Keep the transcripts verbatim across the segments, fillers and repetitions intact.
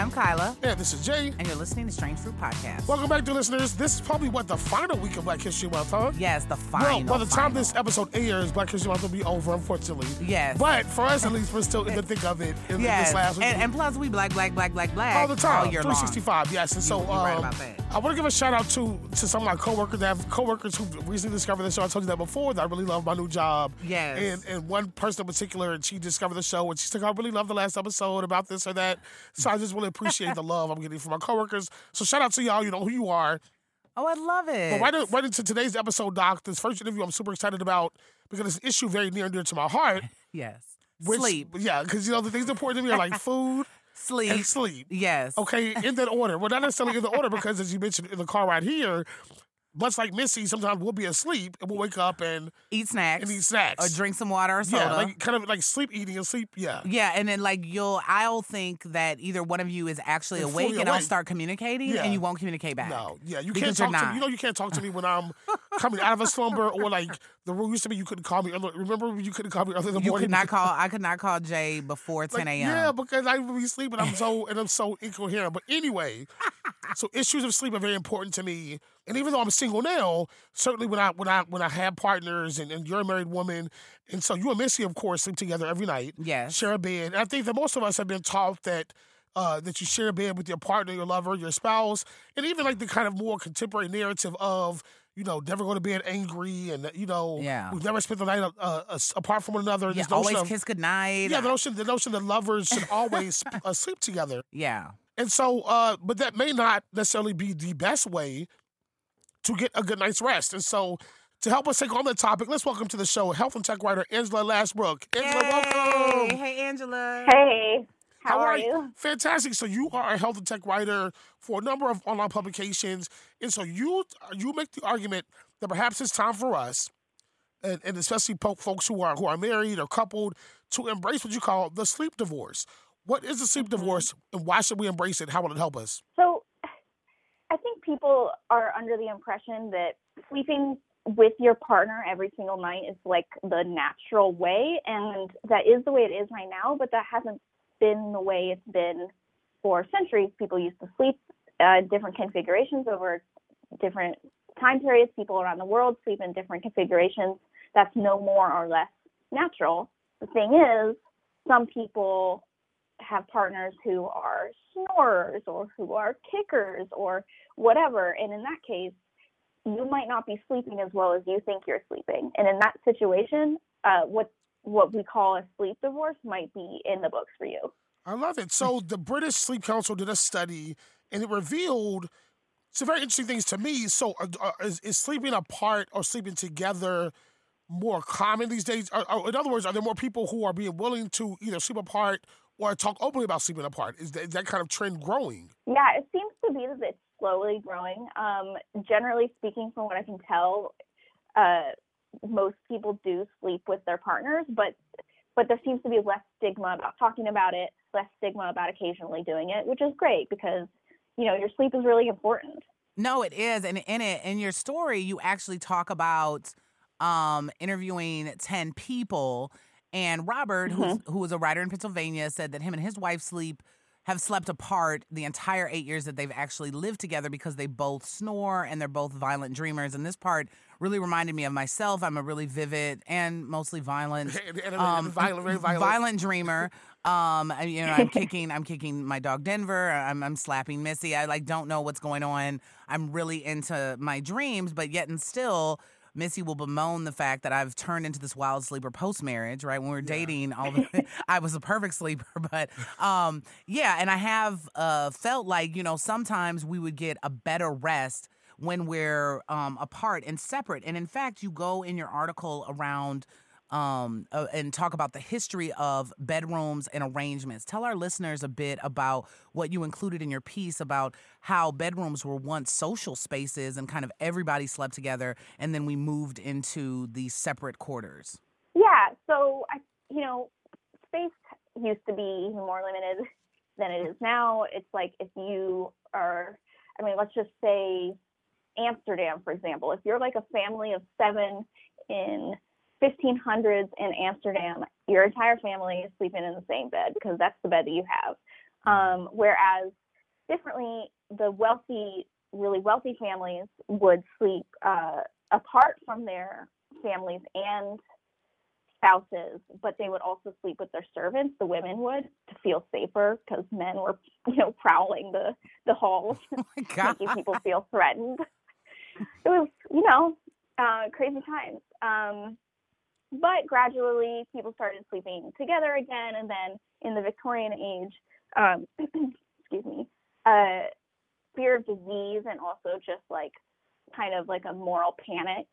I'm Kyla. Yeah, this is Jay. And you're listening to Strange Fruit Podcast. Welcome back to listeners. This is probably, what, the final week of Black History Month, huh? Yes, the final. Well, by the time final. this episode airs, Black History Month will be over, unfortunately. Yes. But for us, at least, we're still in the thick of it in yes. this last week. And, and plus, we black, black, black, black, black. All the time. All year three sixty-five, long. yes. And so you, you're right um, about that. I want to give a shout out to, to some of my coworkers that have coworkers who recently discovered the show. I told you that before, that I really love my new job. Yes. And, and one person in particular, and she discovered the show, and she's like, I really love the last episode about this or that. So I just really appreciate the love I'm getting from my coworkers. So shout out to y'all. You know who you are. Oh, I love it. But right, in, right into today's episode, Doc, this first interview I'm super excited about because it's an issue very near and dear to my heart. Yes. Which, sleep. Yeah, because, you know, the things important to me are like food, sleep. and sleep. Yes. Okay, in that order. Well, not necessarily in the order because, as you mentioned in the car right here, much like Missy, sometimes we'll be asleep and we'll wake up and eat snacks. and eat snacks. Or drink some water or soda. Yeah, like kind of like sleep eating and sleep, yeah. Yeah, and then like you'll, I'll think that either one of you is actually You're awake fully and I'll awake. start communicating Yeah. and you won't communicate back. No, yeah, you Because can't you're talk to not. me. You know, you can't talk to me when I'm coming out of a slumber or like the rule used to be you couldn't call me. early- Remember when you couldn't call me early in the You morning? could not call, I could not call Jay before Like, ten a.m. Yeah, because I would be sleeping. I'm so and I'm so incoherent. But anyway, so issues of sleep are very important to me. And even though I'm single now, certainly when I when I when I have partners and, and you're a married woman, and so you and Missy, of course, sleep together every night. Yes. Share a bed. And I think that most of us have been taught that uh, that you share a bed with your partner, your lover, your spouse, and even like the kind of more contemporary narrative of, you know, never go to bed angry and, you know, Yeah. we've never spent the night uh, uh, apart from one another. Yeah, This notion always of- kiss goodnight. Yeah, the notion, the notion that lovers should always uh, sleep together. Yeah. And so, uh, but that may not necessarily be the best way to get a good night's rest. And so, to help us take on that topic, let's welcome to the show health and tech writer Angela Lashbrook. Angela, Hey. welcome. Hey, Angela. Hey, how, are you? Fantastic. So you are a health and tech writer for a number of online publications, and so you you make the argument that perhaps it's time for us, and, and especially po- folks who are who are married or coupled, to embrace what you call the sleep divorce. What is the sleep Mm-hmm. divorce, and why should we embrace it? How will it help us? So, I think people are under the impression that sleeping with your partner every single night is like the natural way, and that is the way it is right now, but that hasn't been the way it's been for centuries. People used to sleep uh, different configurations over different time periods. People around the world sleep in different configurations. That's no more or less natural. The thing is, some people have partners who are snorers or who are kickers or whatever. And in that case, you might not be sleeping as well as you think you're sleeping. And in that situation, uh, what what we call a sleep divorce might be in the books for you. I love it. So the British Sleep Council did a study, and it revealed some very interesting things to me. So are, are, is, is sleeping apart or sleeping together more common these days? Or, or in other words, are there more people who are being willing to either sleep apart or talk openly about sleeping apart? Is that, is that kind of trend growing? Yeah, it seems to be that it's slowly growing. Um, generally speaking, from what I can tell, uh, most people do sleep with their partners, but but there seems to be less stigma about talking about it, less stigma about occasionally doing it, which is great because, you know, your sleep is really important. No, it is. And in it, in your story, you actually talk about um, interviewing ten people. And Robert, Mm-hmm. who's, who was a writer in Pennsylvania, said that him and his wife sleep have slept apart the entire eight years that they've actually lived together because they both snore and they're both violent dreamers. And this part really reminded me of myself. I'm a really vivid and mostly violent, And- and- and um, violent, very violent. violent dreamer. Um, I- you know, I'm kicking, I'm kicking my dog Denver. I'm, I'm slapping Missy. I like don't know what's going on. I'm really into my dreams, but yet and still, Missy will bemoan the fact that I've turned into this wild sleeper post marriage. Right when we were dating, all the, I was a perfect sleeper, but um, yeah, and I have uh, felt like you know sometimes we would get a better rest when we're um, apart and separate. And in fact, you go in your article around um, uh, and talk about the history of bedrooms and arrangements. Tell our listeners a bit about what you included in your piece about how bedrooms were once social spaces and kind of everybody slept together, and then we moved into these separate quarters. Yeah, so, I, you know, space used to be even more limited than it is now. It's like if you are, I mean, let's just say Amsterdam, for example. If you're like a family of seven in fifteen hundreds in Amsterdam, your entire family is sleeping in the same bed because that's the bed that you have. Um, whereas differently, the wealthy, really wealthy families would sleep uh, apart from their families and spouses, but they would also sleep with their servants. The women would, to feel safer, because men were, you know, prowling the the halls, Oh my God. making people feel threatened. It was, you know, uh, crazy times. Um, but gradually, people started sleeping together again, and then in the Victorian age, um, excuse me, uh, fear of disease and also just like kind of like a moral panic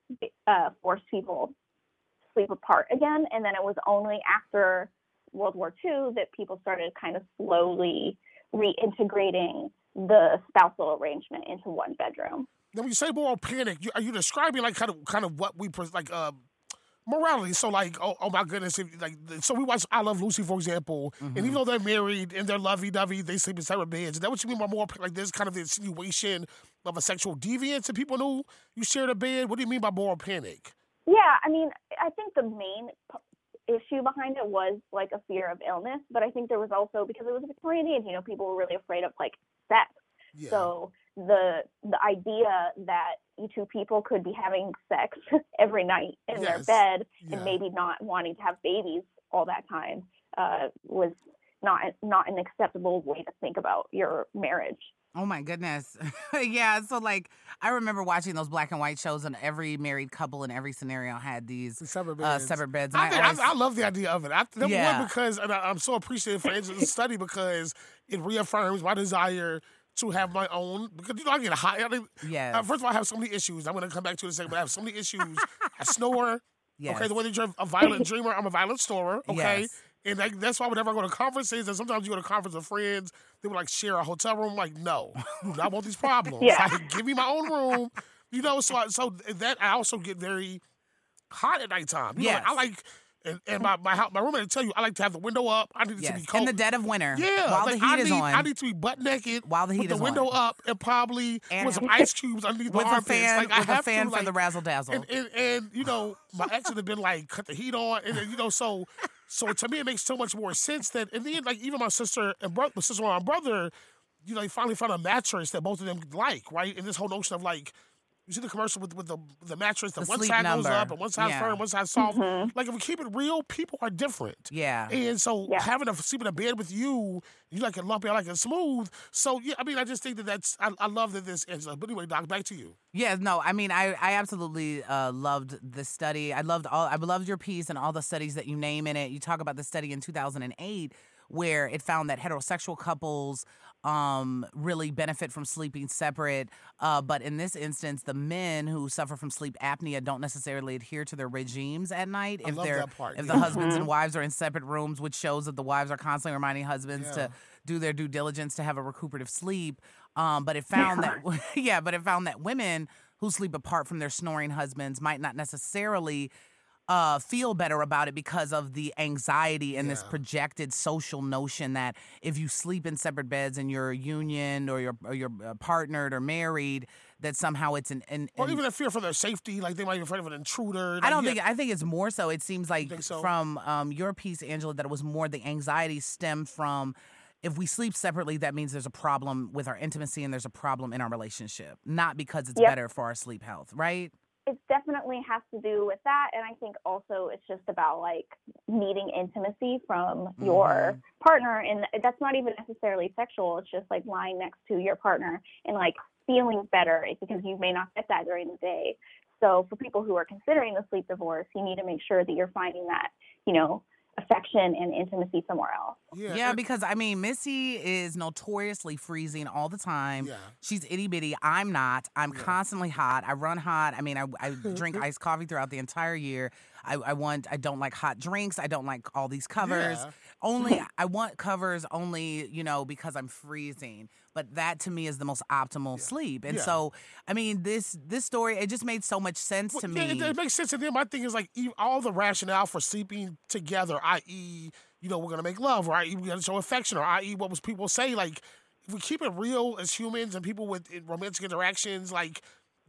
uh, forced people sleep apart again. And then it was only after World War Two that people started kind of slowly reintegrating the spousal arrangement into one bedroom. Now, when you say moral panic, you, are you describing like kind of kind of what we pres- like uh, morality? So like, oh, oh my goodness, if, like so we watch I Love Lucy, for example, Mm-hmm. and even though they're married and they're lovey-dovey, they sleep in separate beds. Is that what you mean by moral panic? Like there's kind of the insinuation of a sexual deviance and people knew you shared a bed? What do you mean by moral panic? Yeah, I mean, I think the main p- issue behind it was like a fear of illness, but I think there was also, because it was a Victorian age, you know, people were really afraid of like sex. Yeah. So the the idea that you two people could be having sex every night in Yes. their bed Yeah. and maybe not wanting to have babies all that time uh, was not not an acceptable way to think about your marriage. Oh my goodness. Yeah. So like I remember watching those black and white shows, and every married couple in every scenario had these Separate uh, beds. separate beds. And I, I, think, always, I, I love the idea of it. I, number Yeah. one, because and I, I'm so appreciative for Angela's study because it reaffirms my desire to have my own. Because you know I get high. I mean, yes. uh, first of all, I have so many issues. I'm going to come back to it in a second, but I have so many issues. I snore. yes. Okay, the way that you're a violent dreamer, I'm a violent snorer. Okay. Yes. And like, that's why whenever I go to conferences, and sometimes you go to conference with friends, they would like share a hotel room. Like, no, do not want these problems. Yeah. Like, give me my own room. You know, so I, so that I also get very hot at nighttime. You know, Yes. like, I like, and, and my my, house, my roommate will tell you, I like to have the window up. I need it to be Yes. cold. In the dead of winter. Yeah, While like, the heat I is need, on. I need to be butt naked While the heat with the is window on. up and probably And- with some ice cubes underneath with my a armpits. fan, like, I with a have fan to, for like, the razzle dazzle. and, and, and you know, my ex would have been like, cut the heat on, and then, you know, so so to me it makes so much more sense that in the end, like even my sister and brother, my sister and brother, you know, they finally found a mattress that both of them like, right? And this whole notion of like, you see the commercial with with the the mattress that The one sleep side goes number. up and one side Yeah. firm, one side soft. Mhm. Like if we keep it real, people are different. Yeah. And so Yeah. having a sleep in a bed with you, you like it lumpy, I like it smooth. So yeah, I mean, I just think that that's I, I love that this ends up. But anyway, Doc, back to you. Yeah, no, I mean, I, I absolutely uh, loved the study. I loved all, I loved your piece and all the studies that you name in it. You talk about the study in two thousand eight where it found that heterosexual couples um, really benefit from sleeping separate. Uh, but in this instance, the men who suffer from sleep apnea don't necessarily adhere to their regimes at night. I if love they're that part, if yeah. the husbands and wives are in separate rooms, which shows that the wives are constantly reminding husbands Yeah. to do their due diligence to have a recuperative sleep. Um, but it found that yeah, but it found that women who sleep apart from their snoring husbands might not necessarily uh, feel better about it because of the anxiety and this Yeah. projected social notion that if you sleep in separate beds and you're union or you're or you're uh, partnered or married, that somehow it's an, an, Or an even a fear for their safety, like they might be afraid of an intruder. I like, don't yeah. think. I think it's more so. It seems like think so? from um, your piece, Angela, that it was more the anxiety stemmed from if we sleep separately, that means there's a problem with our intimacy and there's a problem in our relationship, not because it's Yep. better for our sleep health, right? It definitely has to do with that, and I think also it's just about like needing intimacy from your partner, and that's not even necessarily sexual. It's just like lying next to your partner and like feeling better because you may not get that during the day. So for people who are considering the sleep divorce, you need to make sure that you're finding that, you know, affection and intimacy somewhere else. Yeah, Yeah, and- because I mean, Missy is notoriously freezing all the time. Yeah. She's itty bitty. I'm not. I'm Yeah. constantly hot. I run hot. I mean, I, I drink iced coffee throughout the entire year. I, I want. I don't like hot drinks. I don't like all these covers. Yeah. Only I want covers only, you know, because I'm freezing. But that to me is the most optimal sleep. And Yeah. so, I mean, this this story it just made so much sense Well, to yeah, me. It, it makes sense. And then my thing is like e- all the rationale for sleeping together, that is, you know, we're gonna make love, right? We're gonna show affection, or that is, what was people say, like if we keep it real as humans and people with in romantic interactions, like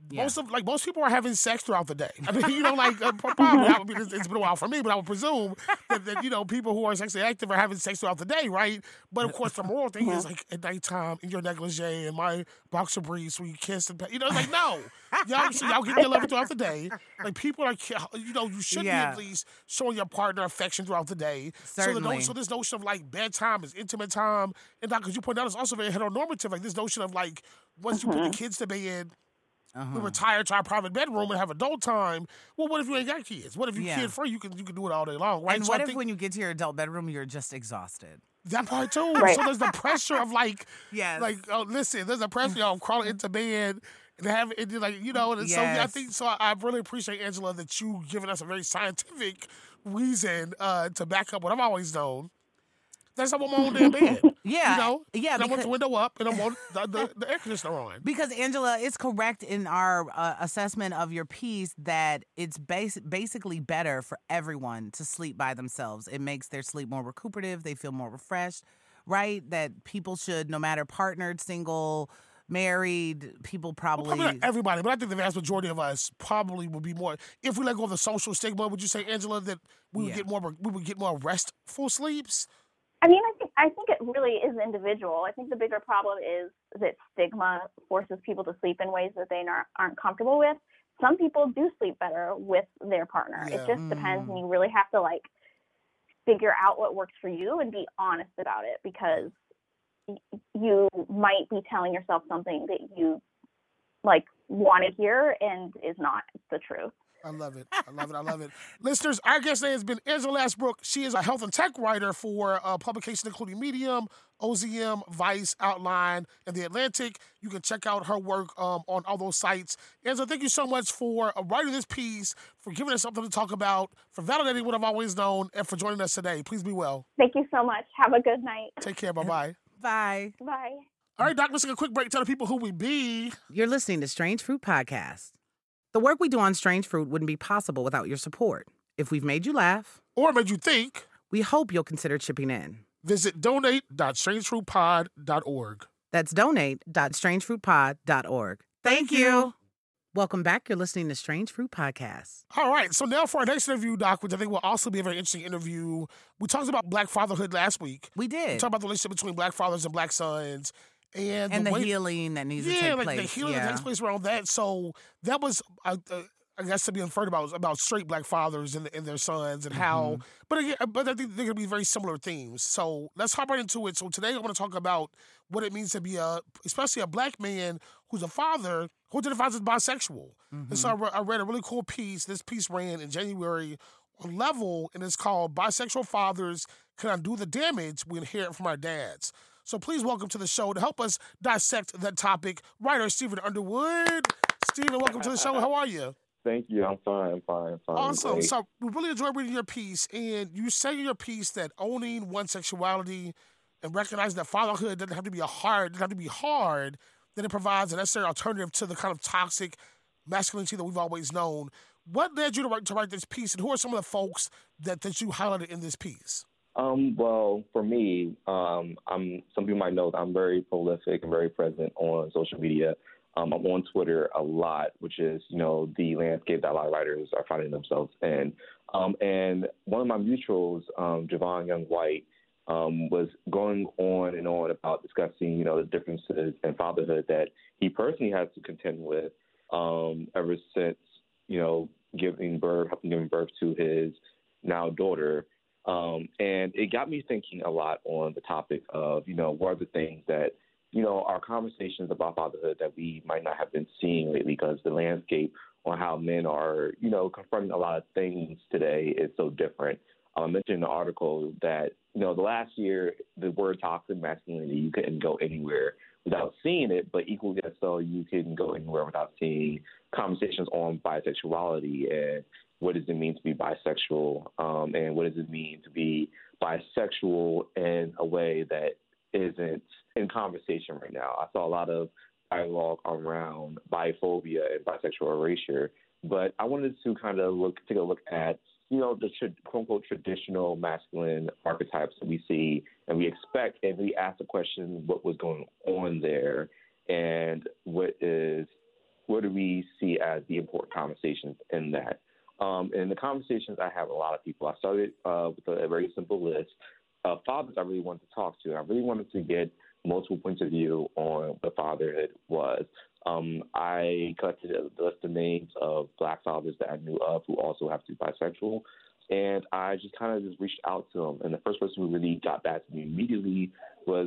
Yeah. most of like most people are having sex throughout the day. I mean, you know, like uh, probably I mean, it's, it's been a while for me, but I would presume that, that you know people who are sexually active are having sex throughout the day, right? But of course, the moral thing is like at nighttime in your negligee and my boxer briefs where you kiss and you know, it's like no, y'all, so y'all get your love throughout the day. Like people are, you know, you should Yeah. be at least showing your partner affection throughout the day. So the Certainly. no, so this notion of like bedtime is intimate time, and because you point out, it's also very heteronormative. Like this notion of like once you put the kids to bed. Uh-huh. We retire to our private bedroom and have adult time. Well, what if you ain't got kids? What if you Yeah. kid free? You can you can do it all day long, right? And So what I if think when you get to your adult bedroom, you're just exhausted? that part too. Right. So there's the pressure of like, Yes. like oh, listen, there's the pressure of crawling into bed and have it like you know. And so yeah, I Yes. think so. I, I really appreciate Angela that you giving us a very scientific reason uh, to back up what I've always known. That's how I want my own damn bed. Yeah. You know? Yeah, And I want because- the window up and I want the, the, the air conditioner on. Because Angela is correct in our uh, assessment of your piece that it's bas- basically better for everyone to sleep by themselves. It makes their sleep more recuperative. They feel more refreshed, right? That people should, no matter partnered, single, married, people probably. Probably not everybody, but I think the vast majority of us probably would be more. If we let go of the social stigma, would you say, Angela, that we would Yeah. get more? We would get more restful sleeps? I mean, I think I think it really is individual. I think the bigger problem is that stigma forces people to sleep in ways that they not, aren't comfortable with. Some people do sleep better with their partner. Yeah. It just depends, Mm. and you really have to like figure out what works for you and be honest about it, because y- you might be telling yourself something that you like want to hear and is not the truth. I love it. I love it. I love it. Listeners, our guest today has been Angela Ashbrook. She is a health and tech writer for uh, publications including Medium, O Z M, Vice, Outline, and The Atlantic. You can check out her work um, on all those sites. Angela, thank you so much for uh, writing this piece, for giving us something to talk about, for validating what I've always known, and for joining us today. Please be well. Thank you so much. Have a good night. Take care. Bye-bye. Bye. Bye. All right, Doc, let's take a quick break. Tell the people who we be. You're listening to Strange Fruit Podcast. The work we do on Strange Fruit wouldn't be possible without your support. If we've made you laugh, Or made you think. we hope you'll consider chipping in. Visit donate dot strange fruit pod dot org. That's donate dot strange fruit pod dot org. Thank you. Welcome back. You're listening to Strange Fruit Podcast. All right, so now for our next interview, Doc, which I think will also be a very interesting interview. We talked about Black fatherhood last week. We We did. talked about the relationship between Black fathers and Black sons. And, and the, way, healing that needs yeah, to take like place. the healing yeah. that takes place around that. So that was, uh, uh, I guess, to be inferred about was about straight Black fathers and, and their sons and how. Mm-hmm. But again, but I think they're gonna be very similar themes. So let's hop right into it. So today I want to talk about what it means to be a, especially a Black man who's a father who identifies as bisexual. And so I, re- I read a really cool piece. This piece ran in January on Level, and it's called "Bisexual Fathers Can Undo the Damage We Inherit from Our Dads." So please welcome to the show to help us dissect that topic, writer Stephen Underwood. Stephen, welcome to the show. How are you? Thank you. I'm fine. I'm fine. I'm fine. Awesome. Great. So we really enjoyed reading your piece, and you say in your piece that owning one's sexuality and recognizing that fatherhood doesn't have to be a hard, doesn't have to be hard, that it provides a necessary alternative to the kind of toxic masculinity that we've always known. What led you to write, to write this piece, and who are some of the folks that, that you highlighted in this piece? Um, well, for me, um, I'm. Some people might know that I'm very prolific and very present on social media. Um, I'm on Twitter a lot, which is, you know, the landscape that a lot of writers are finding themselves in. Um, and one of my mutuals, um, Javon Young White, um, was going on and on about discussing, you know, the differences in fatherhood that he personally has to contend with um, ever since, you know, giving birth, helping giving birth to his now daughter. Um, and it got me thinking a lot on the topic of, you know, what are the things that, you know, our conversations about fatherhood that we might not have been seeing lately, because the landscape on how men are, you know, confronting a lot of things today is so different. Um, I mentioned in the article that, you know, the last year, the word toxic masculinity, you couldn't go anywhere without seeing it, but equally as so, you couldn't go anywhere without seeing conversations on bisexuality and what does it mean to be bisexual, um, and what does it mean to be bisexual in a way that isn't in conversation right now. I saw a lot of dialogue around biphobia and bisexual erasure, but I wanted to kind of look, take a look at, you know, the tra- quote-unquote traditional masculine archetypes that we see and we expect, and we ask the question, what was going on there and what is what do we see as the important conversations in that? Um, and the conversations I have with a lot of people, I started uh, with a, a very simple list of fathers I really wanted to talk to. I really wanted to get multiple points of view on what fatherhood was. Um, I collected a list of names of Black fathers that I knew of who also have to be bisexual. And I just kind of just reached out to them. And the first person who really got back to me immediately was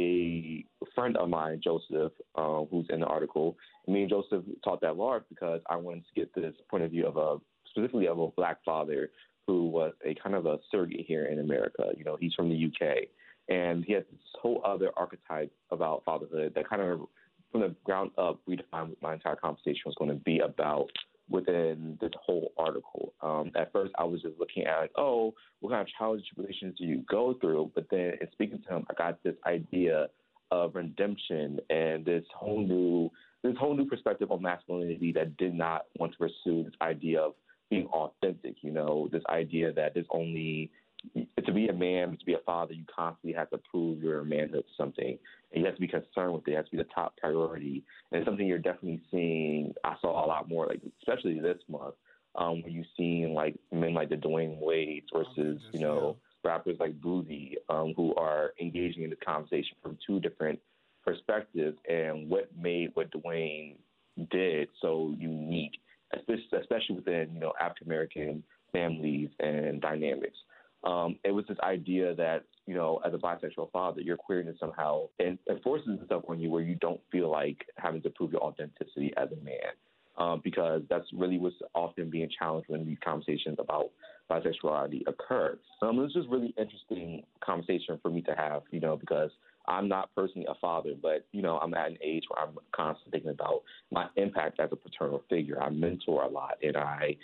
a friend of mine, Joseph, uh, who's in the article. Me and Joseph talked that large because I wanted to get this point of view of a, specifically of a Black father who was a kind of a surrogate here in America. You know, he's from the U K. And he had this whole other archetype about fatherhood that kind of, from the ground up, redefined what my entire conversation was going to be about within this whole article. Um, at first, I was just looking at, like, oh, what kind of childish relations do you go through? But then in speaking to him, I got this idea of redemption and this whole new this whole new perspective on masculinity that did not want to pursue this idea of being authentic, you know, this idea that there's only to be a man, to be a father, you constantly have to prove your manhood to something. And you have to be concerned with it. It has to be the top priority. And it's something you're definitely seeing. I saw a lot more, like, especially this month, um, where you've seen, like, men like the Dwayne Wades versus, you know, rappers like Boozy, um, who are engaging in this conversation from two different perspectives. And what made what Dwayne did so unique, especially within, you know, African-American families and dynamics. Um, it was this idea that, you know, as a bisexual father, your queerness somehow enforces itself on you where you don't feel like having to prove your authenticity as a man, um, because that's really what's often being challenged when these conversations about bisexuality occur. Um, it was just really interesting conversation for me to have, you know, because I'm not personally a father, but, you know, I'm at an age where I'm constantly thinking about my impact as a paternal figure. I mentor a lot, and I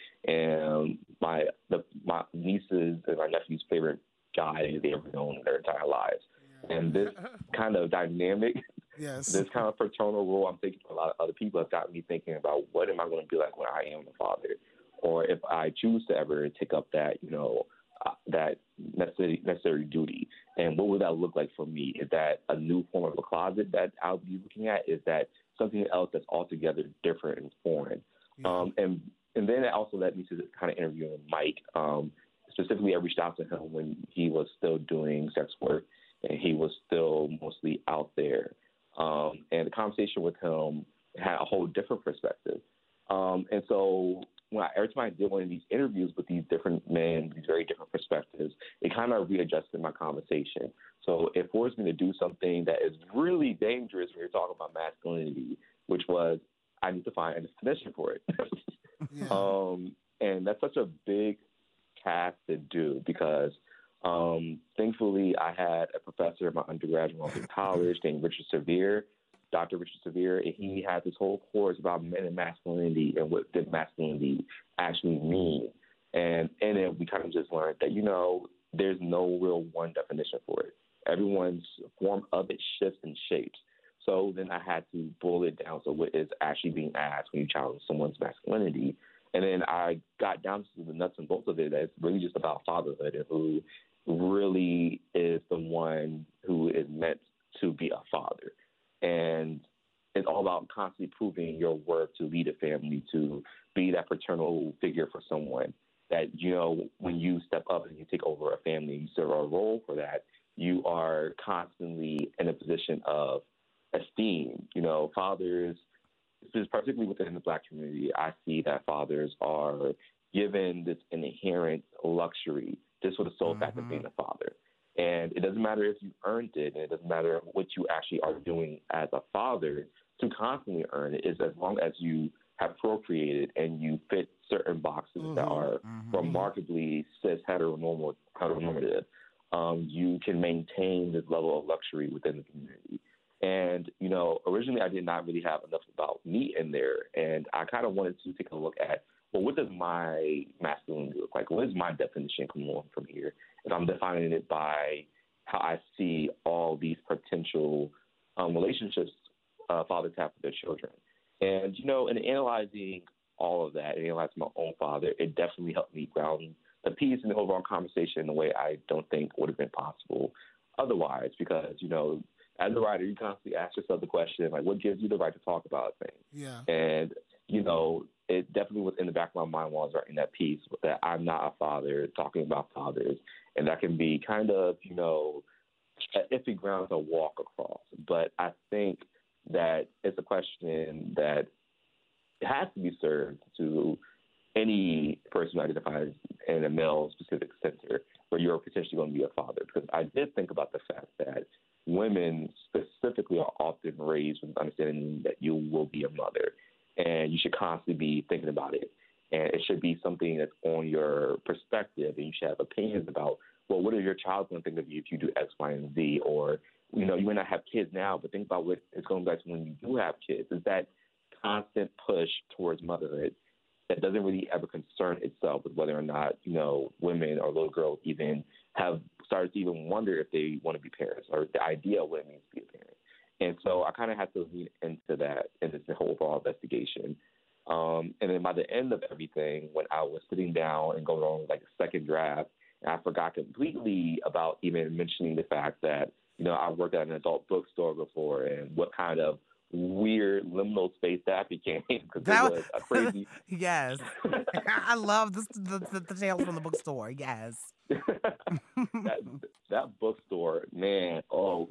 am my the, my nieces and my nephew's favorite guy they've ever known in their entire lives. Yeah. And this kind of dynamic, yes. this kind of paternal role, I'm thinking for a lot of other people, has got me thinking about what am I going to be like when I am a father, or if I choose to ever take up that, you know, Uh, that necessary necessary duty, and what would that look like for me? Is that a new form of a closet that I'll be looking at? Is that something else that's altogether different and foreign? Yeah. Um, and and then it also led me to kind of interviewing Mike. Um, specifically, I reached out to him when he was still doing sex work and he was still mostly out there. Um, and the conversation with him had a whole different perspective. Um, and so when I, every time I did one of these interviews with these different men, these very different perspectives, it kind of readjusted my conversation. So it forced me to do something that is really dangerous when you're talking about masculinity, which was I need to find a definition for it. yeah. um, and that's such a big task to do because um, thankfully I had a professor in my undergraduate in college named Richard Severe, Doctor Richard Severe, and he had this whole course about men and masculinity and what did masculinity actually mean. And in it, we kind of just learned that, you know, there's no real one definition for it. Everyone's form of it shifts and shapes. So then I had to boil it down to what is actually being asked when you challenge someone's masculinity. And then I got down to the nuts and bolts of it that it's really just about fatherhood and who really is the one who is meant to be a father. And it's all about constantly proving your worth to lead a family, to be that paternal figure for someone that, you know, when you step up and you take over a family, you serve a role for that, you are constantly in a position of esteem. You know, fathers, particularly within the Black community, I see that fathers are given this inherent luxury just for the sole mm-hmm. fact of being a father. And it doesn't matter if you earned it, and it doesn't matter what you actually are doing as a father to constantly earn it, is as long as you have procreated and you fit certain boxes mm-hmm. that are mm-hmm. remarkably cis heteronormal, heteronormative, um, you can maintain this level of luxury within the community. And, you know, originally I did not really have enough about me in there, and I kind of wanted to take a look at, well, what does my masculinity look like? What is my definition coming on from here? And I'm defining it by how I see all these potential um, relationships uh, fathers have with their children. And, you know, in analyzing all of that, and analyzing my own father, it definitely helped me ground the piece and the overall conversation in a way I don't think would have been possible otherwise. Because, you know, as a writer, you constantly ask yourself the question, like, what gives you the right to talk about things? Yeah. And you know, it definitely was in the back of my mind while I was writing that piece that I'm not a father, talking about fathers, and that can be kind of, you know, an iffy ground to walk across. But I think that it's a question that has to be served to any person who identifies in a male-specific center where you're potentially going to be a father. Because I did think about the fact that women specifically are often raised with understanding that you will be a mother, and you should constantly be thinking about it. And it should be something that's on your perspective, and you should have opinions about, well, what is your child going to think of you if you do X, Y, and Z? Or, you know, you may not have kids now, but think about what it's going back to when you do have kids. Is that constant push towards motherhood that doesn't really ever concern itself with whether or not, you know, women or little girls even have started to even wonder if they want to be parents or the idea of what it means to be a parent. And so I kind of had to lean into that in this whole overall investigation. Um, and then by the end of everything, when I was sitting down and going on like a second draft, I forgot completely about even mentioning the fact that, you know, I worked at an adult bookstore before and what kind of weird liminal space that became, because it was a crazy. Yes. I love this, the, the, the tales from the bookstore. Yes. that, that bookstore, man, oh.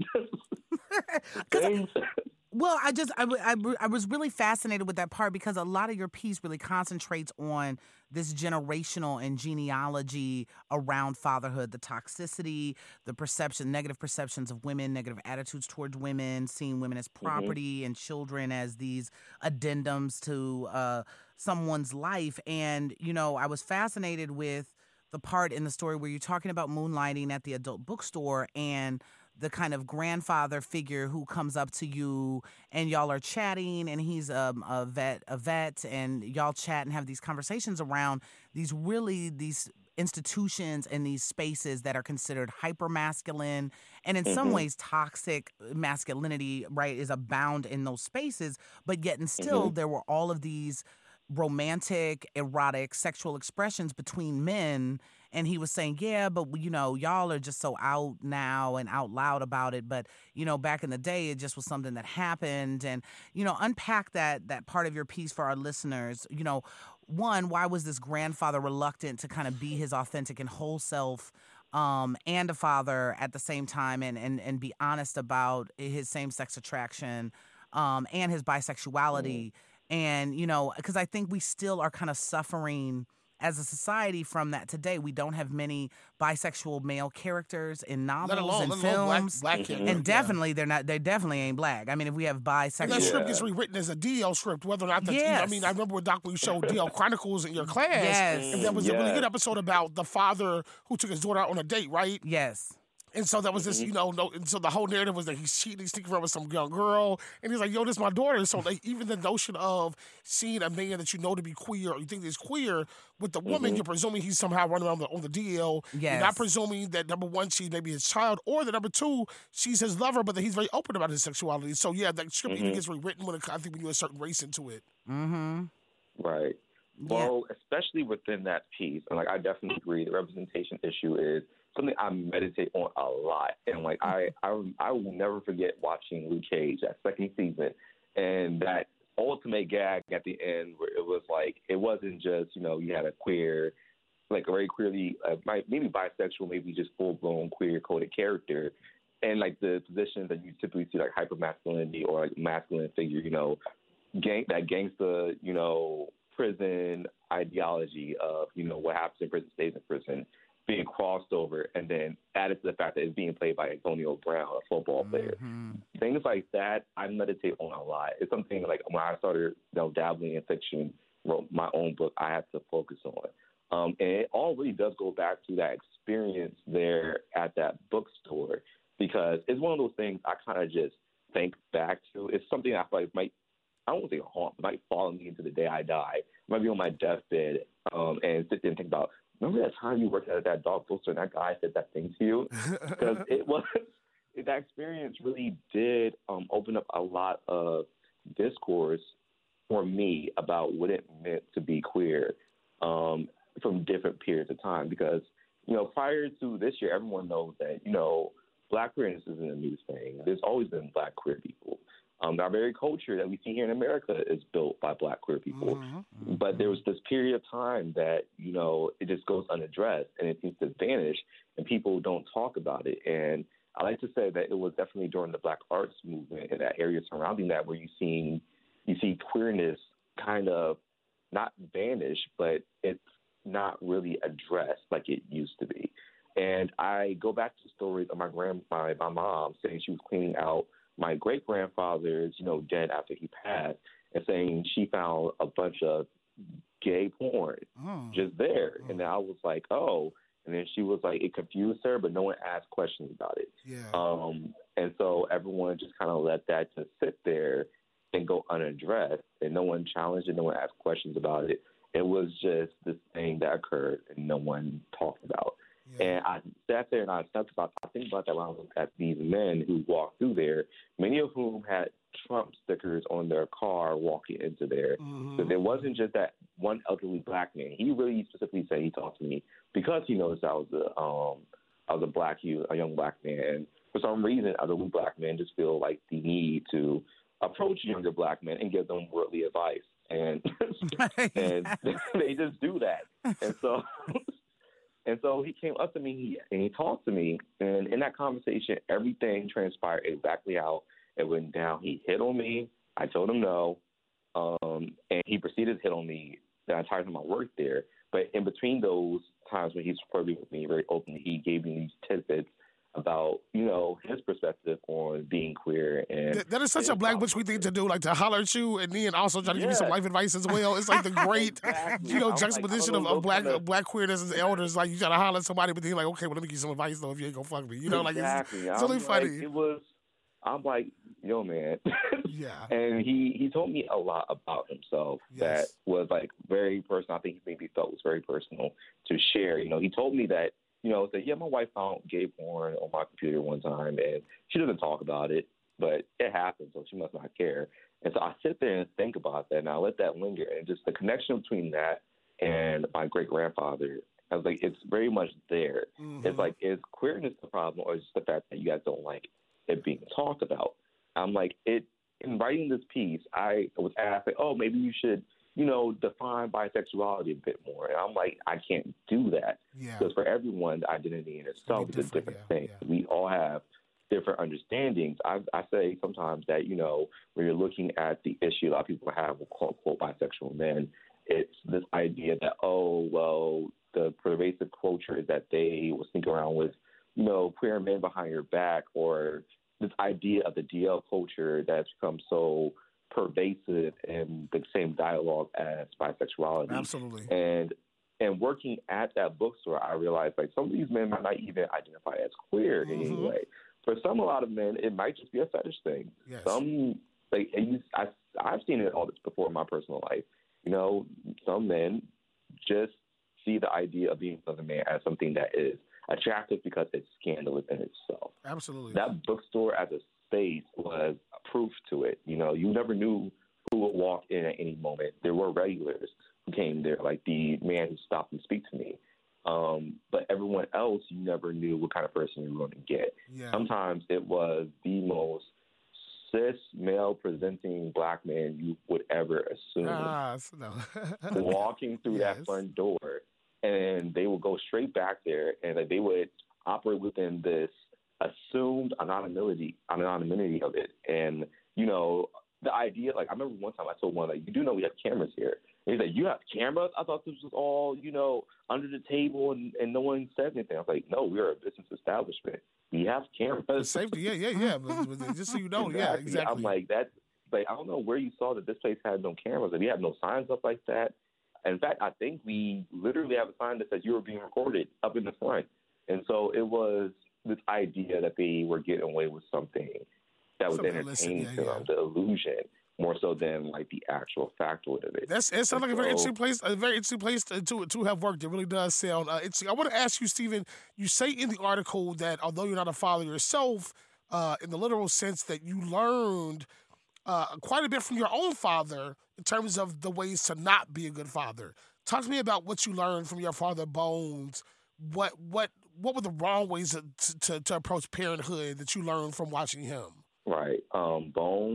I, well, I just, I, I, I was really fascinated with that part because a lot of your piece really concentrates on this generational and genealogy around fatherhood, the toxicity, the perception, negative perceptions of women, negative attitudes towards women, seeing women as property mm-hmm. and children as these addendums to uh, someone's life. And, you know, I was fascinated with the part in the story where you're talking about moonlighting at the adult bookstore and the kind of grandfather figure who comes up to you and y'all are chatting and he's um, a vet, a vet, and y'all chat and have these conversations around these really, these institutions and these spaces that are considered hyper-masculine and in mm-hmm. some ways toxic masculinity, right, is abound in those spaces. But yet and still mm-hmm. there were all of these romantic, erotic, sexual expressions between men. And he was saying, yeah, but, you know, y'all are just so out now and out loud about it. But, you know, back in the day, it just was something that happened. And, you know, unpack that that part of your piece for our listeners. You know, one, why was this grandfather reluctant to kind of be his authentic and whole self um, and a father at the same time and, and, and be honest about his same-sex attraction um, and his bisexuality? Mm. And, you know, because I think we still are kind of suffering as a society from that today. We don't have many bisexual male characters in novels alone, and films. Black, black mm-hmm. And definitely, yeah. they're not, they definitely ain't black. I mean, if we have bisexual. And that script gets rewritten as a D L script, whether or not that's, yes. I mean, I remember when Doc, we showed D L Chronicles in your class. Yes. And there was yes. a really good episode about the father who took his daughter out on a date, right? Yes. And so that was this, you know, no, and so the whole narrative was that he's cheating, he's sneaking around with some young girl. And he's like, yo, this is my daughter. So like, even the notion of seeing a man that you know to be queer or you think is queer with the woman, mm-hmm. you're presuming he's somehow running around on the, on the D L. Yes. You're not presuming that, number one, she's maybe his child, or that, number two, she's his lover, but that he's very open about his sexuality. So, yeah, that script mm-hmm. even gets rewritten when it, I think when you have a certain race into it. Mm-hmm. Right. Well, yeah. especially within that piece, and like I definitely agree, the representation issue is something I meditate on a lot. And like I, I, I will never forget watching Luke Cage, that second season, and that ultimate gag at the end where it was like, it wasn't just, you know, you had a queer, like a very queerly, uh, maybe bisexual, maybe just full-blown queer-coded character. And like the positions that you typically see, like hyper-masculinity or like masculine figure, you know, gang, that gangsta, you know, prison ideology of, you know, what happens in prison stays in prison, being crossed over, and then added to the fact that it's being played by Antonio Brown, a football player. Mm-hmm. Things like that, I meditate on a lot. It's something like when I started, you know, dabbling in fiction, wrote my own book, I had to focus on. Um, and it all really does go back to that experience there at that bookstore, because it's one of those things I kind of just think back to. It's something I feel like might, I don't want to say haunt, but might follow me into the day I die. I might be on my deathbed um, and sit there and think about, remember that time you worked at that dog bookstore and that guy said that thing to you? Because it was, that experience really did um, open up a lot of discourse for me about what it meant to be queer um, from different periods of time. Because, you know, prior to this year, everyone knows that, you know, Black queerness isn't a new thing. There's always been Black queer people. Um, our very culture that we see here in America is built by Black queer people. Mm-hmm. But there was this period of time that, you know, it just goes unaddressed and it seems to vanish and people don't talk about it. And I like to say that it was definitely during the Black arts movement and that area surrounding that where you see, you see queerness kind of not vanish, but it's not really addressed like it used to be. And I go back to stories of my grand, my, my mom saying she was cleaning out my great-grandfather's, you know, dead after he passed, and saying she found a bunch of gay porn oh. just there. Oh. And then I was like, oh. And then she was like, it confused her, but no one asked questions about it. Yeah. Um, and so everyone just kind of let that just sit there and go unaddressed, and no one challenged it, no one asked questions about it. It was just this thing that occurred and no one talked about. Yeah. And I sat there and I thought about, I think about that when I looked at these men who walked through there, many of whom had Trump stickers on their car walking into there. Mm-hmm. So there wasn't just that one elderly Black man. He really specifically said he talked to me because he noticed I was a, um, I was a Black youth, a young Black man. And for some reason, elderly Black men just feel like the need to approach younger Black men and give them worldly advice. And, and they just do that. And so... And so he came up to me and he talked to me. And in that conversation, everything transpired exactly how it went down. He hit on me. I told him no. Um, and he proceeded to hit on me the entire time I worked there. But in between those times when he's flirting with me very openly, he gave me these tidbits about, you know, his perspective on being queer. And that, that is such a Black Butch we thing to do, like to holler at you and then also try to yeah. give you some life advice as well. It's like the great, exactly. you know, juxtaposition like, of, of Black of Black queerness as elders. Like you try to holler at somebody, but then you're like, okay, well, let me give you some advice though if you ain't gonna fuck me. You know, exactly. like it's, it's really like, funny. It was, I'm like, yo, man. yeah. And he, he told me a lot about himself yes. that was like very personal. I think he maybe felt was very personal to share. You know, he told me that, you know, say, yeah, my wife found gay porn on my computer one time, and she doesn't talk about it, but it happened, so she must not care. And so I sit there and think about that, and I let that linger, and just the connection between that and my great-grandfather, I was like, it's very much there. Mm-hmm. It's like, is queerness the problem, or is it the fact that you guys don't like it being talked about? I'm like, it. In writing this piece, I was asked, like, oh, maybe you should, you know, define bisexuality a bit more. And I'm like, I can't do that. Yeah. Because for everyone, the identity in itself is a different yeah, thing. Yeah. We all have different understandings. I, I say sometimes that, you know, when you're looking at the issue a lot of people have with quote, unquote, bisexual men, it's this idea that, oh, well, the pervasive culture is that they will sneak around with, you know, queer men behind your back, or this idea of the D L culture that's become so pervasive in the same dialogue as bisexuality. Absolutely. And and working at that bookstore, I realized like some of these men might not even identify as queer mm-hmm. in any way. For some, a lot of men, it might just be a fetish thing. Yes. Some, like you, I, I've seen it all this before in my personal life. You know, some men just see the idea of being with a man as something that is attractive because it's scandalous in itself. Absolutely. That bookstore as a space was proof to it. You know, you never knew who would walk in at any moment. There were regulars who came there, like the man who stopped and speak to me. Um, but everyone else, you never knew what kind of person you were going to get. Yeah. Sometimes it was the most cis male presenting Black man you would ever assume ah, no. walking through yes. that front door, and they would go straight back there, and like, they would operate within this assumed anonymity, anonymity of it. And, you know, the idea, like, I remember one time I told one, like, you do know we have cameras here. And he's like, you have cameras? I thought this was all, you know, under the table and, and no one said anything. I was like, no, we are a business establishment. We have cameras. Safety, yeah, yeah, yeah. But, but just so you know, exactly. yeah, exactly. I'm like, that, like, I don't know where you saw that this place had no cameras. Like, we have no signs up like that. In fact, I think we literally have a sign that says you were being recorded up in the front. And so it was this idea that they were getting away with something that was Something entertaining listen, yeah, to yeah. them, the illusion, more so than like the actual factoid of it. That's it. Sounds like so, a very interesting place. A very interesting place to to, to have worked. It really does sound uh, interesting. I want to ask you, Stephen. You say in the article that although you're not a father yourself, uh, in the literal sense that you learned uh, quite a bit from your own father in terms of the ways to not be a good father. Talk to me about what you learned from your father, Bones. What what what were the wrong ways to to, to approach parenthood that you learned from watching him? Right. Um, Bones,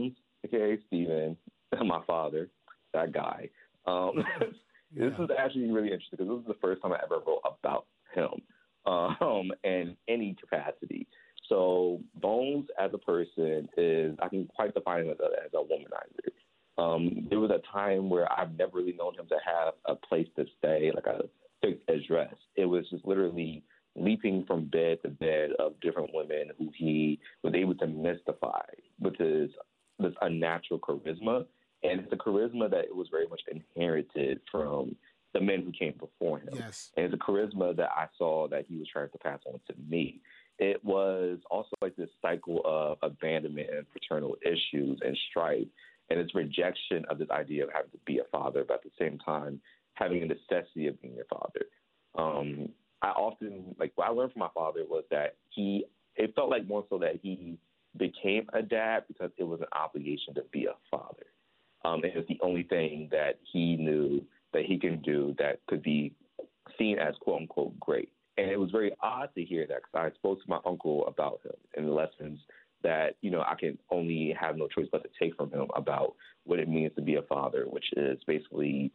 A K A Steven, my father, that guy. Um, Yeah. This is actually really interesting because this is the first time I ever wrote about him um, in any capacity. So Bones as a person is, I can quite define him as a, as a womanizer. Um, there was a time where I've never really known him to have a place to stay, like a fixed address. It was just literally leaping from bed to bed of different women who he was able to mystify with his this unnatural charisma. And it's a charisma that it was very much inherited from the men who came before him. Yes. And it's a charisma that I saw that he was trying to pass on to me. It was also like this cycle of abandonment and paternal issues and strife, and its rejection of this idea of having to be a father, but at the same time having a necessity of being a father. Um, I often, like, what I learned from my father was that he, it felt like more so that he became a dad because it was an obligation to be a father. Um, it was the only thing that he knew that he can do that could be seen as quote unquote great. And it was very odd to hear that because I spoke to my uncle about him and the lessons that, you know, I can only have no choice but to take from him about what it means to be a father, which is basically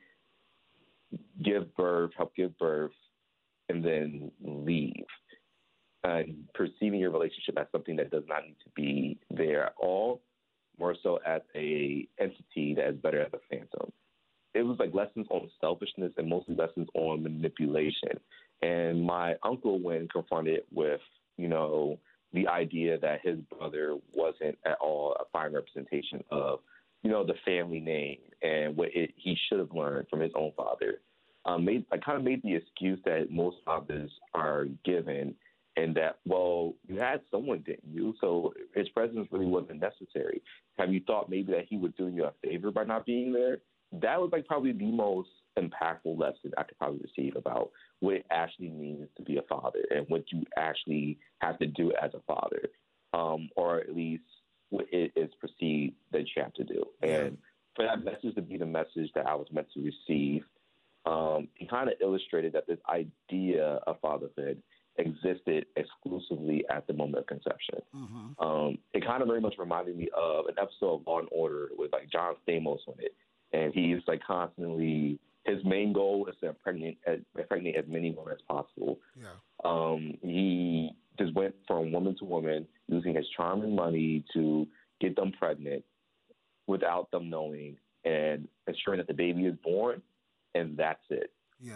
give birth, help give birth, and then leave. And perceiving your relationship as something that does not need to be there at all, more so as a entity that is better as a phantom. It was like lessons on selfishness and mostly lessons on manipulation. And my uncle, when confronted with, you know, the idea that his brother wasn't at all a fine representation of, you know, the family name and what it, he should have learned from his own father, um, made I kind of made the excuse that most fathers are given, and that, well, you had someone, didn't you? So his presence really wasn't necessary. Have you thought maybe that he was doing you a favor by not being there? That was like probably the most impactful lesson I could probably receive about what it actually means to be a father and what you actually have to do as a father, um, or at least what it is perceived that you have to do. And for that message to be the message that I was meant to receive, um, it kind of illustrated that this idea of fatherhood existed exclusively at the moment of conception. Mm-hmm. Um, it kind of very much reminded me of an episode of Law and Order with like John Stamos on it, and he's like constantly, his main goal is to impregnate as, impregnate as many women as possible. Yeah. Um, he just went from woman to woman, using his charm and money to get them pregnant without them knowing, and ensuring that the baby is born, and that's it. Yeah.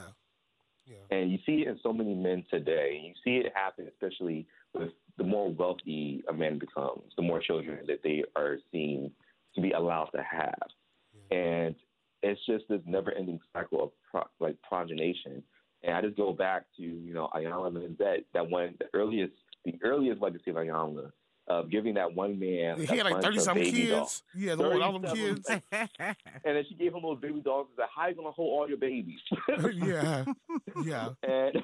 Yeah. And you see it in so many men today. You see it happen, especially with the more wealthy a man becomes, the more children that they are seen to be allowed to have. Yeah. And it's just this never-ending cycle of pro- like progenation. And I just go back to, you know, Iyanla Vanzant, that one, the earliest, the earliest legacy of Iyanla, of giving that one man. He had like thirty-some kids. Dogs. Yeah, the one with all them kids. And then she gave him those baby dogs and said, how are you going to hold all your babies? yeah, yeah. And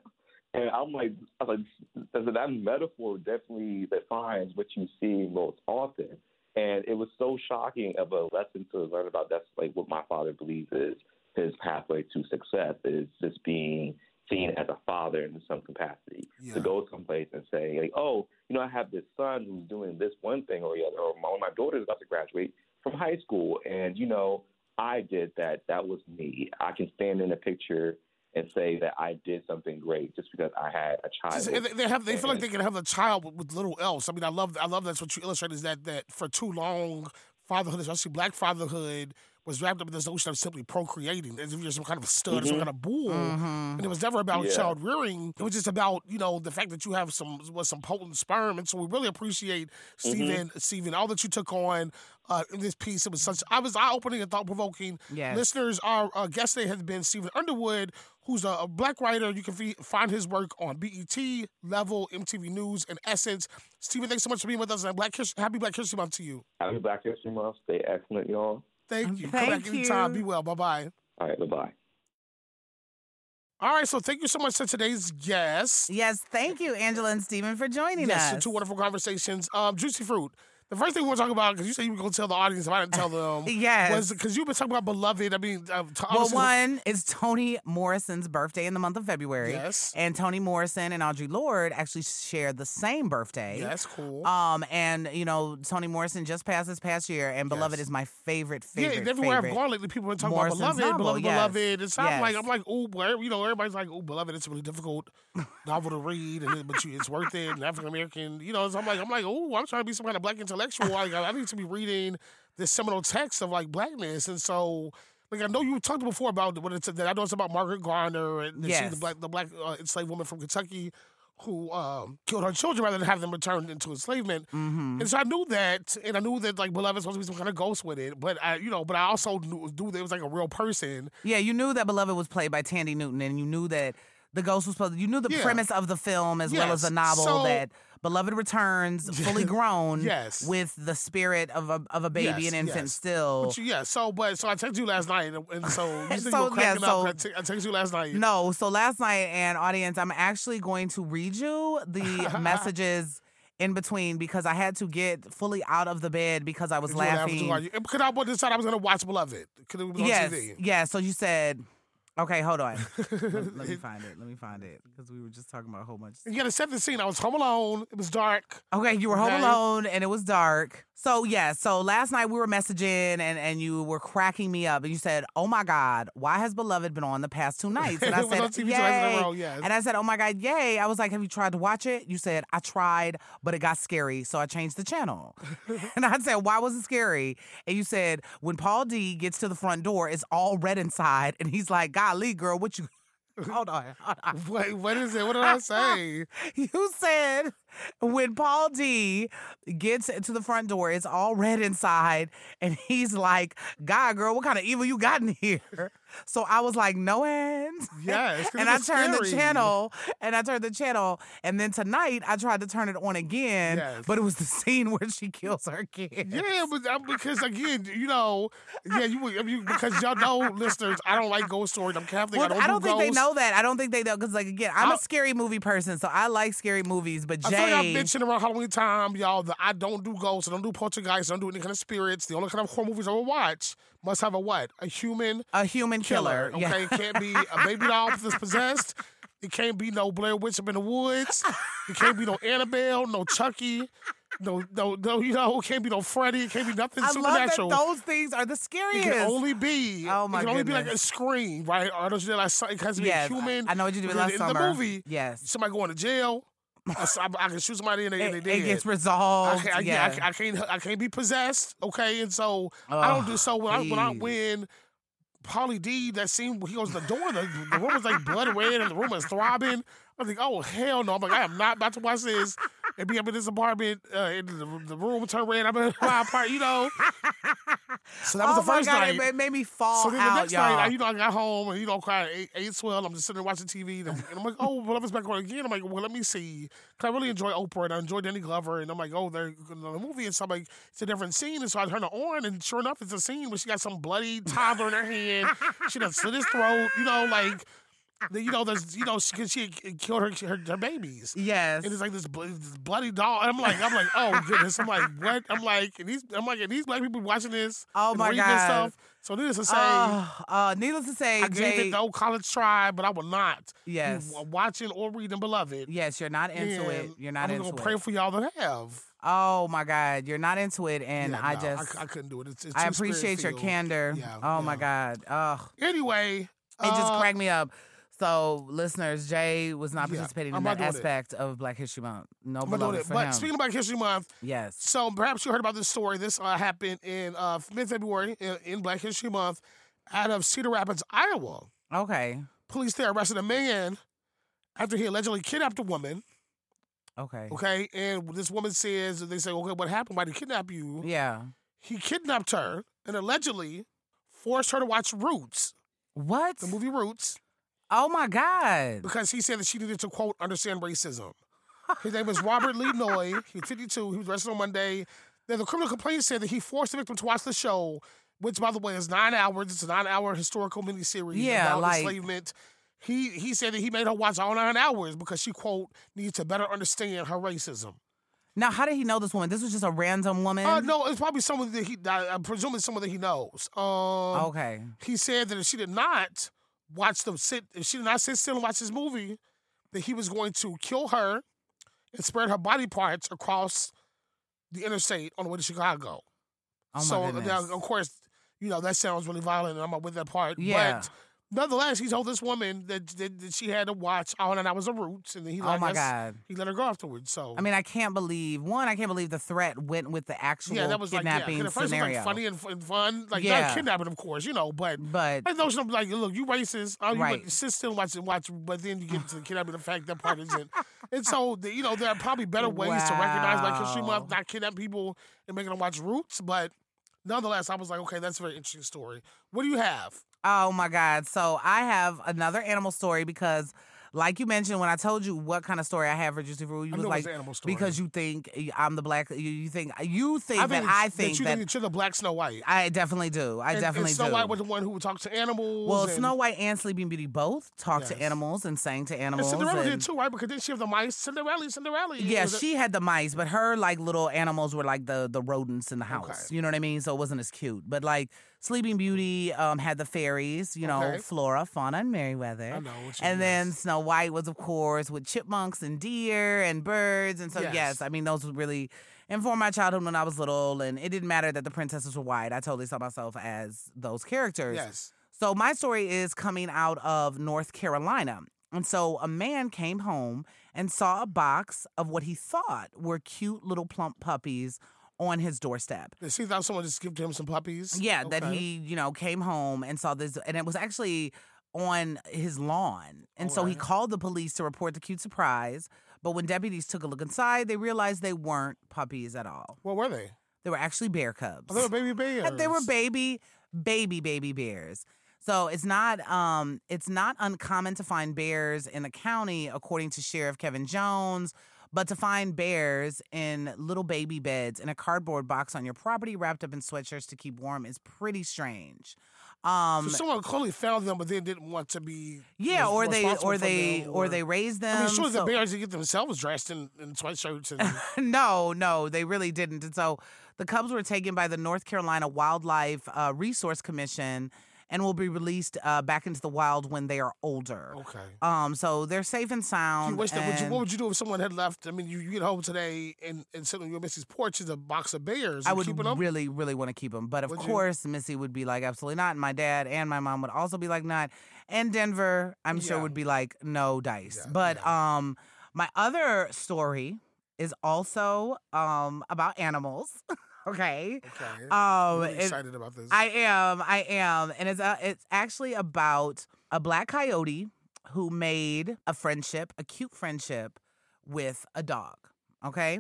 and I'm like, I was like, that metaphor definitely defines what you see most often. And it was so shocking of a lesson to learn about. That's like what my father believes is his pathway to success, is just being seen as a father in some capacity, yeah. to go someplace and say, like, oh, you know, I have this son who's doing this one thing or the other, or my, my daughter's about to graduate from high school, and, you know, I did that. That was me. I can stand in a picture and say that I did something great just because I had a child. They, they have. They feel like they can have a child with, with little else. I mean, I love. I love that's what you illustrate is that that for too long, fatherhood, especially black fatherhood, was wrapped up in this notion of simply procreating, as if you're some kind of a stud, mm-hmm. some kind of bull. Mm-hmm. And it was never about yeah. child rearing. It was just about, you know, the fact that you have some was some potent sperm. And so we really appreciate Steven, mm-hmm. Steven, all that you took on uh, in this piece. It was such, I was eye-opening and thought-provoking. Yes. Listeners, our uh, guest today has been Steven Underwood, who's a, a black writer. You can f- find his work on B E T, Level, M T V News, and Essence. Steven, thanks so much for being with us. And Black History, happy Black History Month to you. Happy Black History Month. Stay excellent, y'all. Thank you. Thank Come back you. anytime. Be well. Bye-bye. All right, bye-bye. All right, so thank you so much to today's guests. Yes, thank you, Angela and Steven, for joining yes, us. Yes, two wonderful conversations. Um, Juicy Fruit, The first thing we want to talk about, because you said you were going to tell the audience if I didn't tell them. Yes. Was because you've been talking about Beloved. I mean, uh, t- Well, obviously- one is Toni Morrison's birthday in the month of February. Yes. And Toni Morrison and Audre Lorde actually share the same birthday. Yes, cool. Um, and you know, Toni Morrison just passed this past year, and Beloved Yes. is my favorite, favorite, yeah, everywhere favorite. I've gone lately, people have been talking Morrison's about Beloved, novel, Beloved, yes. Beloved. And so I'm Yes. like, I'm like, oh, well, you know, everybody's like, oh, Beloved, it's a really difficult novel to read, and it, but you, it's worth it. And African American, you know, so I'm like, I'm like, oh, I'm trying to be some kind of black intellectual. Like, I need to be reading this seminal text of like blackness, and so. Like I know you talked before about what it's that I know it's about Margaret Garner and Yes. she's the black the black uh, enslaved woman from Kentucky who um, killed her children rather than have them returned into enslavement. Mm-hmm. And so I knew that, and I knew that like Beloved was supposed to be some kind of ghost with it. But I, you know, but I also knew, knew that it was like a real person. Yeah, you knew that Beloved was played by Tandy Newton, and you knew that the ghost was supposed. You knew the Yeah. premise of the film as well as the Yes. novel So- that Beloved returns fully grown. Yes. With the spirit of a of a baby Yes, and infant yes. still. But you, yeah, so but so I texted you last night, and, and so you said So, you were cracking yeah, up. so- and I te- I texted you last night. No, so last night, and audience, I'm actually going to read you the messages in between because I had to get fully out of the bed because I was You were laughing laughing. too hard. Because I wanted to decide I was going to watch Beloved. Because it was on Yes, T V. yeah. So you said, okay, hold on. let, let me find it. Let me find it because we were just talking about a whole bunch. You got to set the scene. I was home alone. It was dark. Okay, you were home Okay. alone and it was dark. So yeah, so last night we were messaging and, and you were cracking me up and you said, "Oh my God, why has Beloved been on the past two nights?" And I It was said, on T V two nights in a "Yay!" row, yes. And I said, "Oh my God, yay!" I was like, "Have you tried to watch it?" You said, "I tried, but it got scary, so I changed the channel." And I said, "Why was it scary?" And you said, "When Paul D gets to the front door, it's all red inside, and he's like, 'Golly, girl, what you?'" Hold on, hold on. Wait, what is it? What did I say? You said when Paul D gets to the front door, it's all red inside, and he's like, "God, girl, what kind of evil you got in here?" So I was like, "No hands." Yes, 'cause it And I was turned the scary. channel, and I turned the channel, and then tonight I tried to turn it on again, Yes. but it was the scene where she kills her kid. Yeah, but uh, because again, you know, yeah, you, I mean, because y'all know, listeners, I don't like ghost stories. I'm Catholic. Well, I don't, do think they ghosts. know that. I don't think they know because, like, again, I'm a I'll- scary movie person, so I like scary movies. But I Jay, feel like I've mentioned around Halloween time, y'all, that I don't do ghosts, I don't do poltergeists, I don't do any kind of spirits. The only kind of horror movies I will watch must have a what? A human a human killer. killer. Yeah. Okay, it can't be a baby doll that's possessed. It can't be no Blair Witch Up in the Woods. It can't be no Annabelle, no Chucky, no, no, no. You know, it can't be no Freddy. It can't be nothing I love supernatural. that those things are the It scariest. can only be. Oh, my It can only be like a goodness. scream, right? Or those like it has to be Yes, a human. I know what you did because last in summer. the movie, Yes. somebody going to jail. I, I can shoot somebody and they, and It, they it dead. gets I resolved. can't, I, yeah. yeah, I, I can't. I can't be possessed. Okay, and so I don't do. So when I when I please. when Pauly D, that scene when he goes to the door, the, the room is like blood red and the room is throbbing. I think, oh hell no! I'm like, I am not about to watch this and be up in this apartment. Uh, in the, the room turn red. I'm in my apartment, you know. So that was oh the first my God, night. It, it made me fall So then the out, next y'all. night, I, you know, I got home and you know, cried eight, eight swell. I'm just sitting there watching T V, and, and I'm like, oh, Beloved's back on again. I'm like, well, let me see. Cause I really enjoy Oprah and I enjoy Danny Glover, and I'm like, oh, they're in the movie, and so I'm like, it's a different scene, and so I turn it on, and sure enough, it's a scene where she got some bloody toddler in her hand. She done slit his throat, you know, like. You know, there's, you know, she, she killed her, her her babies. yes. And it's like this, bl- this bloody doll. And I'm like, I'm like, oh goodness. I'm like, what? I'm like, and these, I'm like, and these black people watching this. Oh, and my reading this God. stuff. So needless to say, Oh, uh, needless to say, I gave Jay. it the old college try, but I will not Yes. be watching or reading Beloved. Yes, you're not into it. And You're not I'm into gonna pray it. for y'all that have. Oh my God, you're not into it, and Yeah, I no, just, I, I couldn't do it. It's, it's I too appreciate your spirit-filled. candor. Yeah, oh my yeah. God, oh, Anyway, it just uh, cracked me up. So, listeners, Jay was not Yeah, participating I'm in not that doing it. aspect of Black History Month. No I'm gonna do beloved it. for But him. speaking about History Month, yes. so perhaps you heard about this story. This uh, happened in uh, mid-February in, in Black History Month out of Cedar Rapids, Iowa. Okay. Police there arrested a man after he allegedly kidnapped a woman. Okay. Okay, and this woman says, they say, okay, what happened? Why did he kidnap you? Yeah. He kidnapped her and allegedly forced her to watch Roots, What? the movie Roots, Oh my God. because he said that she needed to, quote, understand racism. His name was Robert Lee Noy. He was fifty-two. He was arrested on Monday. Then the criminal complaint said that he forced the victim to watch the show, which, by the way, is nine hours. It's a nine-hour historical miniseries Yeah, about like- enslavement. He he said that he made her watch all nine hours because she, quote, needs to better understand her racism. Now, how did he know this woman? This was just a random woman? Uh, no, it's probably someone that he, I- I'm presuming someone that he knows. Um, Okay. He said that if she did not watch them sit, if she did not sit still and watch this movie, that he was going to kill her and spread her body parts across the interstate on the way to Chicago. Oh, my so, goodness. now, of course, you know, that sounds really violent, and I'm not with that part. Yeah. But nonetheless, he told this woman that, that, that she had to watch All That I Was a Roots, and then he Oh, let my us- God. he let her go afterwards. So I mean, I can't believe, one, I can't believe the threat went with the actual yeah, that was like yeah. kidnapping 'cause At first scenario. it was like funny and, f- and fun, like Yeah. not kidnapping, of course, you know, but But, I notion of like, look, you racist, oh, you Right. right. sit still and watch and watch, but then you get to the kidnapping. The fact that part isn't, and so the, you know there are probably better ways to recognize Black History Wow. Month, not kidnap people and making them watch Roots, but nonetheless, I was like, okay, that's a very interesting story. What do you have? oh my God. So I have another animal story because, like you mentioned, when I told you what kind of story I have for Juicy Fruit, you I was knew it like, was an animal story. because you think I'm the black, you, you think, you think I that think I that think you that, think that you're the Black Snow White. I definitely do. I and, definitely and Snow do. White was the one who would talk to animals. Well, and, Snow White and Sleeping Beauty both talked to Yes. animals and sang to and animals. Cinderella and- did too, right? Because then she have the mice. Cinderella, Cinderella. Yeah, Was it- she had the mice, but her like little animals were like the the rodents in the house. Okay. You know what I mean? So it wasn't as cute. But like Sleeping Beauty um, had the fairies, you know, Okay. Flora, Fauna, and Merryweather. I know what you And then mean. Snow White was, of course, with chipmunks and deer and birds. And so, yes, Yes. I mean, those really informed my childhood when I was little. And it didn't matter that the princesses were white. I totally saw myself as those characters. Yes. So my story is coming out of North Carolina. And so a man came home and saw a box of what he thought were cute little plump puppies on his doorstep. Did she thought someone just gifted him some puppies? Yeah, that Okay. he, you know, came home and saw this, and it was actually on his lawn. And so he Alright. called the police to report the cute surprise. But when deputies took a look inside, they realized they weren't puppies at all. What were they? They were actually bear cubs. Oh, they were baby bears. They were baby, baby, baby bears. So it's not um it's not uncommon to find bears in the county, according to Sheriff Kevin Jones. But to find bears in little baby beds in a cardboard box on your property, wrapped up in sweatshirts to keep warm, is pretty strange. Um, So someone clearly found them, but then didn't want to be. yeah, res- or they responsible or for they them, or they raised them. I mean, sure, so- the bears they get themselves dressed in, in sweatshirts and. no, no, they really didn't. And so the cubs were taken by the North Carolina Wildlife uh, Resource Commission and will be released uh, back into the wild when they are older. Okay. Um, so they're safe and sound. You wish that, would you, and what would you do if someone had left? I mean, you, you get home today and, and sitting on your missus' porch is a box of bears. I You would keeping them? really, really want to keep them. But of Would you? course, Missy would be like, absolutely not. And my dad and my mom would also be like, not. And Denver, I'm sure, Yeah. would be like, no dice. Yeah, but um, my other story is also um, about animals. Okay. Okay. Um, I'm really it- excited about this. I am, I am, and it's uh, it's actually about a black coyote who made a friendship, a cute friendship, with a dog. Okay,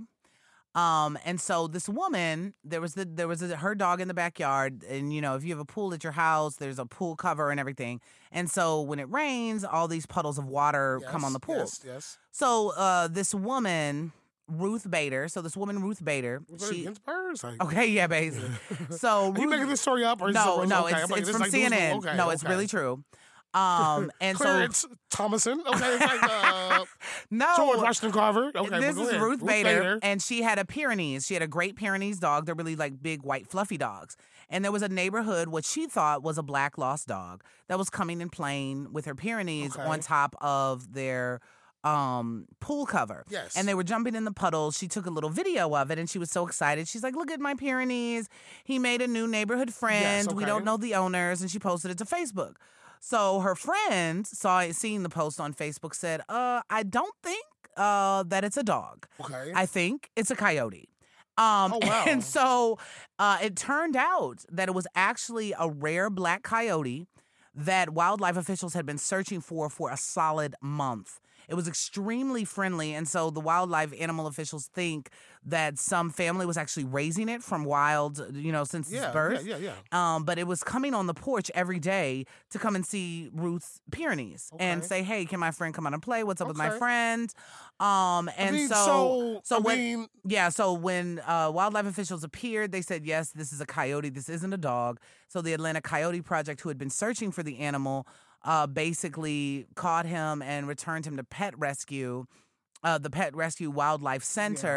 um, and so this woman, there was the there was a, her dog in the backyard, and you know if you have a pool at your house, there's a pool cover and everything, and so when it rains, all these puddles of water come on Yes, the pool. Yes, yes. So uh, this woman, Ruth Bader, so this woman Ruth Bader, Was it she against birds? Like, okay, yeah, basically. So Are you Ruth- making this story up? Or is no, it, no, okay, it's, I'm like, it's this from like C N news- N. Okay, no, it's okay. really true. Um, and so Clarence Thomason. Okay, it's like uh, no, George Washington Carver. Okay, but this go is ahead. Ruth, Bader, and she had a Pyrenees. She had a Great Pyrenees dog. They're really like big, white, fluffy dogs. And there was a neighborhood, what she thought was a black lost dog, that was coming and playing with her Pyrenees Okay. on top of their um pool cover. Yes. And they were jumping in the puddles. She took a little video of it and she was so excited. She's like, look at my Pyrenees. He made a new neighborhood friend. We okay. don't know the owners. And she posted it to Facebook. So her friend saw it, seeing the post on Facebook, said, uh, I don't think uh that it's a dog. Okay. I think it's a coyote. Um, Oh, wow. And so uh, it turned out that it was actually a rare black coyote that wildlife officials had been searching for for a solid month. It was extremely friendly, and so the wildlife animal officials think that some family was actually raising it from wild, you know, since yeah, its birth. yeah, yeah, yeah. Um, but it was coming on the porch every day to come and see Ruth's Pyrenees and Okay. say, "Hey, can my friend come out and play? What's up with my Okay. friend?" Um, and I mean, so, so, so I when mean, yeah, so when uh, wildlife officials appeared, they said, "Yes, this is a coyote. This isn't a dog." So the Atlanta Coyote Project, who had been searching for the animal, uh, basically caught him and returned him to Pet Rescue, uh, the Pet Rescue Wildlife Center.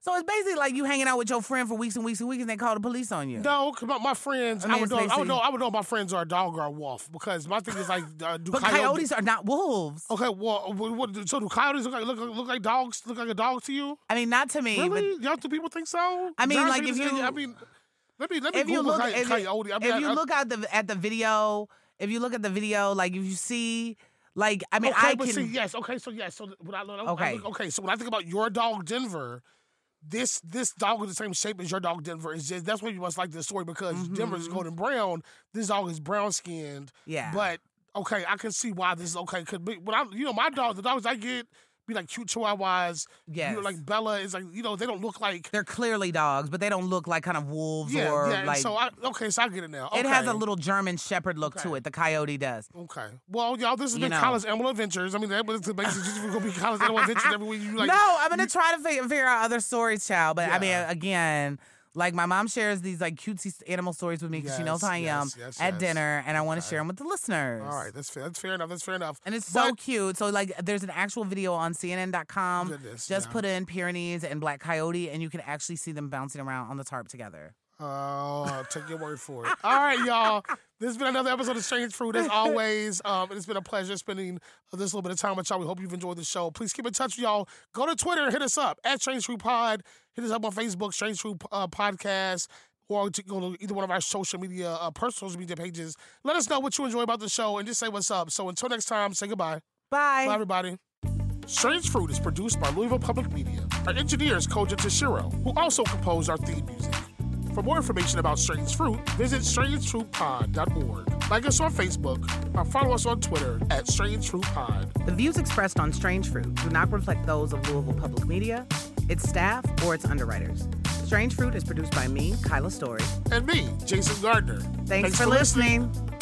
So it's basically like you hanging out with your friend for weeks and weeks and weeks, and they call the police on you. No, cause my, my friends, I I, mean, would know, it's I would know, basically- I would know if my friends are a dog or a wolf because my thing is like, uh, do But coyote- coyotes are not wolves. Okay, well, what, what, so do coyotes look like look, look like dogs? Look like a dog to you? I mean, not to me. Really? Y'all do people think so? I mean, John like, Peters if said- you- I mean, let me let me If you Google look, coy- if, coyote. I mean, if I- you I- look at the at the video, if you look at the video, like if you see, like I mean, okay, I but can. see, yes, okay, so yes, so when I, I, I Okay. look, okay, so when I think about your dog Denver, this this dog is the same shape as your dog Denver. It's just that's why you must like this story because Denver is Mhm. golden brown. This dog is brown skinned. Yeah. But okay, I can see why this is okay. Could be when I, you know, my dog, the dogs I get be like cute chihuahuas. Yes. You know, like Bella is like, you know, they don't look like. They're clearly dogs, but they don't look like kind of wolves Yeah, or yeah. and like. so I okay, so I get it now. It has a Okay. little German Shepherd look to Okay. it. The coyote does. Okay. Well, y'all, this has You been know. College Animal Adventures. I mean, that was basically just going to be College Animal Adventures every week. You like, no, I'm gonna try to figure, figure out other stories, child. But I mean, Yeah. again, like my mom shares these like cutesy animal stories with me because she knows Yes, how I am yes, yes, at yes. dinner, and I want to Okay. share them with the listeners. All right, that's fair. That's fair enough. That's fair enough. And it's so But- cute. So like, there's an actual video on C N N dot com. Goodness, Just yeah. put in Pyrenees and Black Coyote, and you can actually see them bouncing around on the tarp together. Oh, I'll take your word for it. All right, y'all. This has been another episode of Strange Fruit. As always, um, it's been a pleasure spending this little bit of time with y'all. We hope you've enjoyed the show. Please keep in touch with y'all. Go to Twitter, hit us up at Strange Fruit Pod. Hit us up on Facebook, Strange Fruit uh, Podcast, or to go to either one of our social media, uh, personal social media pages. Let us know what you enjoy about the show and just say what's up. So until next time, say goodbye. Bye. Bye, everybody. Strange Fruit is produced by Louisville Public Media. Our engineer is Koja Tashiro, who also composed our theme music. For more information about Strange Fruit, visit strange fruit pod dot org. Like us on Facebook or follow us on Twitter at Strange Fruit Pod. The views expressed on Strange Fruit do not reflect those of Louisville Public Media, its staff, or its underwriters. Strange Fruit is produced by me, Kyla Story. And me, Jason Gardner. Thanks, for listening.